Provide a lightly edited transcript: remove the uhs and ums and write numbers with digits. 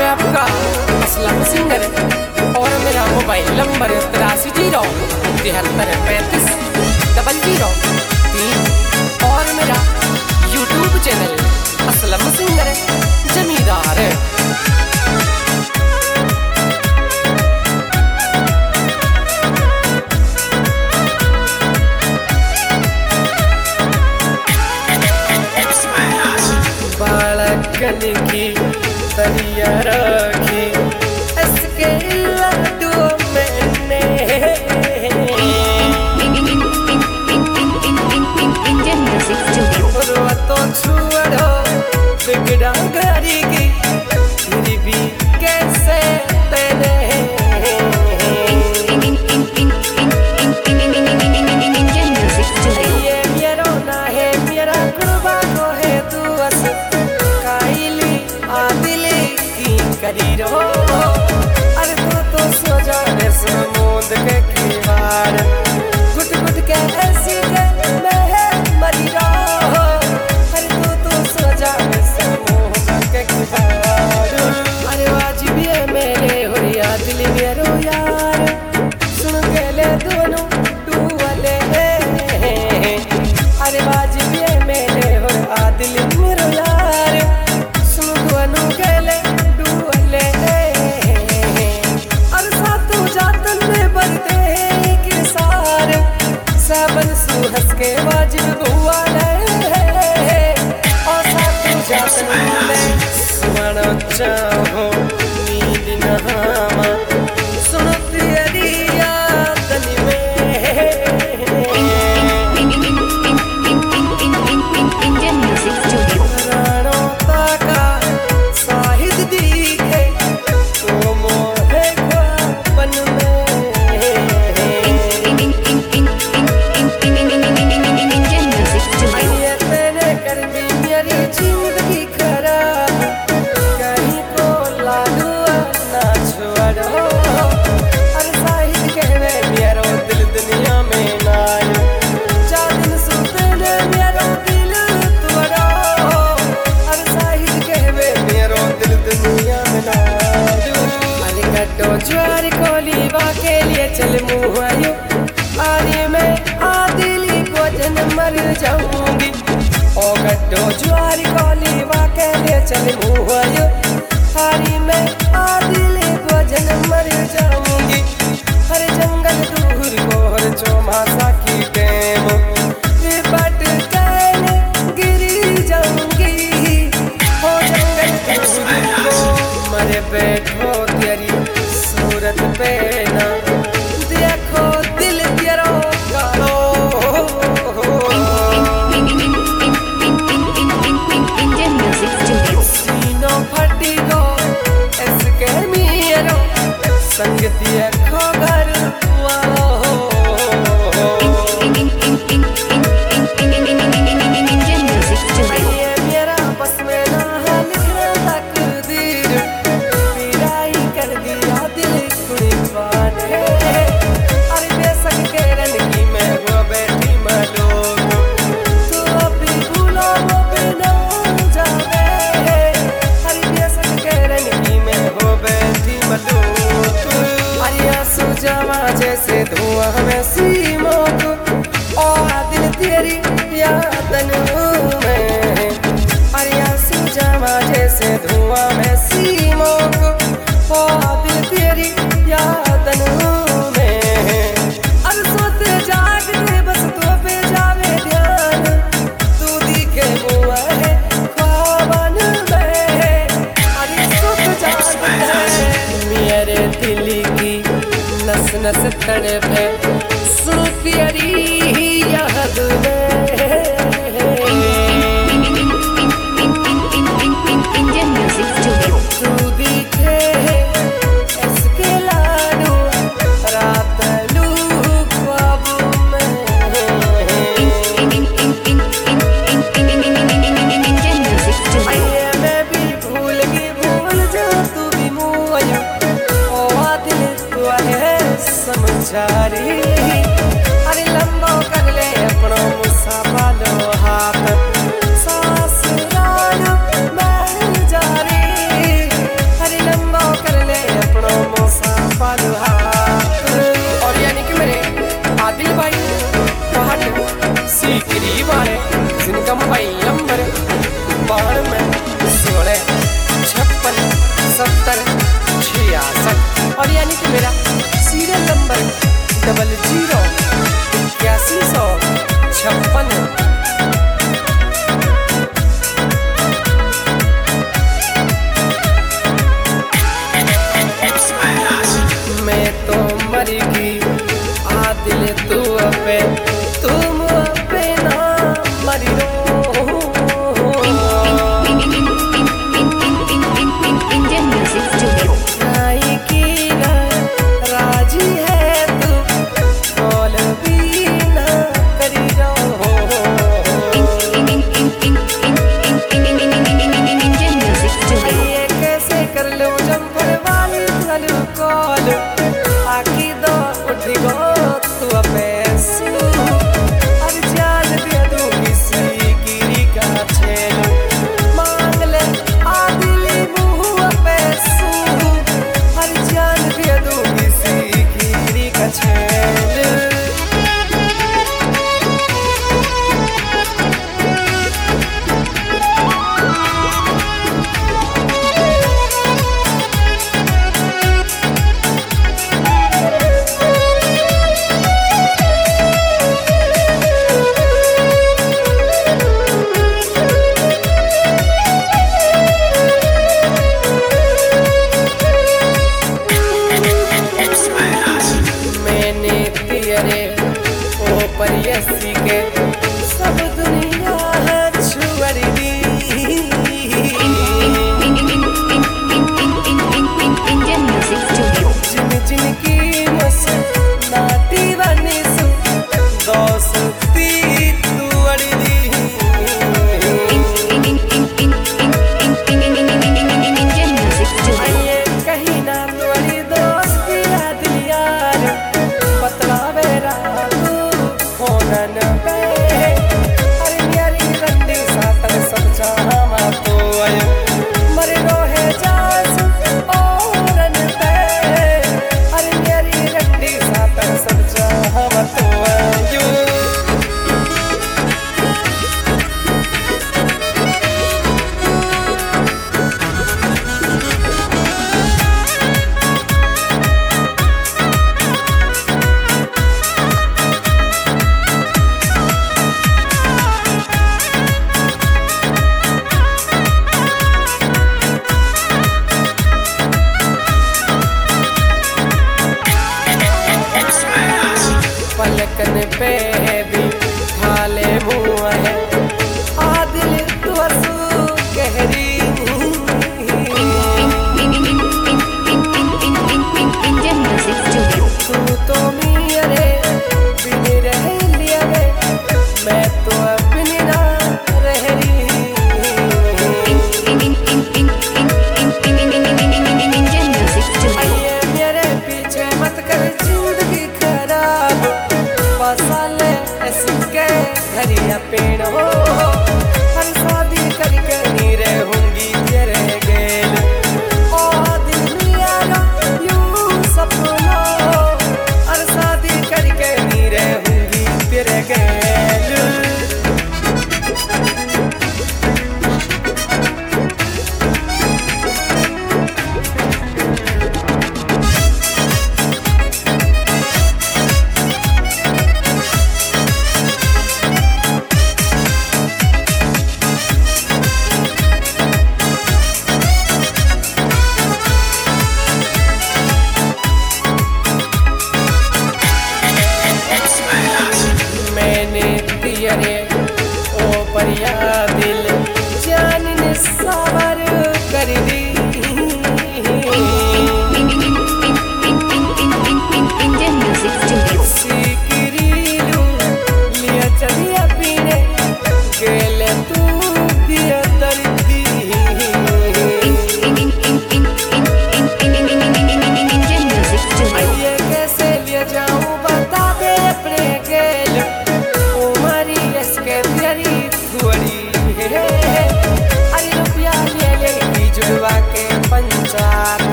मैं आपका असलम सिंगर और मेरा मोबाइल नंबर 8307353003 और मेरा YouTube channel Aslam singer Zamindar. बालकन की तरिया रखी इसके लड्डू मैंने तो छुड़ो बिगड़ा घरी की मेरी भी कैसे तेरे ये मेरा ना है मेरा कुर्बानो है तू बस काइली आदिली की करी रो अरे तो सो जा रे समुद्र के किनार गुट गुट के ऐसी के मैं मरी रो अरे तो सो जा रे समुद्र के किनार अरे वाजिबी है मेरे हो या दिल मेरो यार सुन के ले दोनों डूबले अरे वाजिबी है मेरे हो आ दिल मेरो यार सुन दोनों के ले डूबले अरे सातु जातन में बनते के सार सबन सुहस के वाजिब बुआ ले और सातु जातन में सुना चाहो नींद नहामा सुनो तेरी यादन में राणो ताका साहिद दिखे तो मोहे ख्वाबन में ये मैंने कर दी मेरी जिंदगी खराब कहीं को लाडू ना छोड़ो अरे साहिद कहवे मेरो दिल दुनिया में ना चार दिन सुतने मेरो दिल तोड़ो अरे साहिद कहवे मेरो दिल दुनिया में ना अरे गड्ढो ज्वार कोली के लिए चल मुहायो अरे मैं आदिली को जन मर जाऊंगी ओ गड्ढो ज्वार कोली के लिए चल मुहायो अरे मैं आदिली को जन मर जाऊंगी हर जंगल दूर को हर चौमासा की टेम बट कहने गिरी जाऊंगी हो जंगल दूर को मरे बैठो तेरी सूरत पे ना देखो दिल तेरा गालो सीनो फटी गो इसके मेरो संगति खो घर वालो ये मेरा बस में ना है लिखना तकदीर पिराई कर दिया दिल कुड़ी बात है अरे बेसक के रन की मैं वो बैठी मलोग तू अभी भूलो वो बिना जावे अरे बेसक के रन की मैं वो बैठी मलोग अरे आंसू जमा जैसे धुआं में सीमों को और दिल तेरी यादन में अरे आंसू जमा जैसे धुआं में सीमों को और दिल तेरी यादन में अरे सोते जागते बस तो पे जावे ध्यान तू दिखे हुआ है ख्वाबन में अरे सोते जागते मेरे दिल की नस नस तड़पे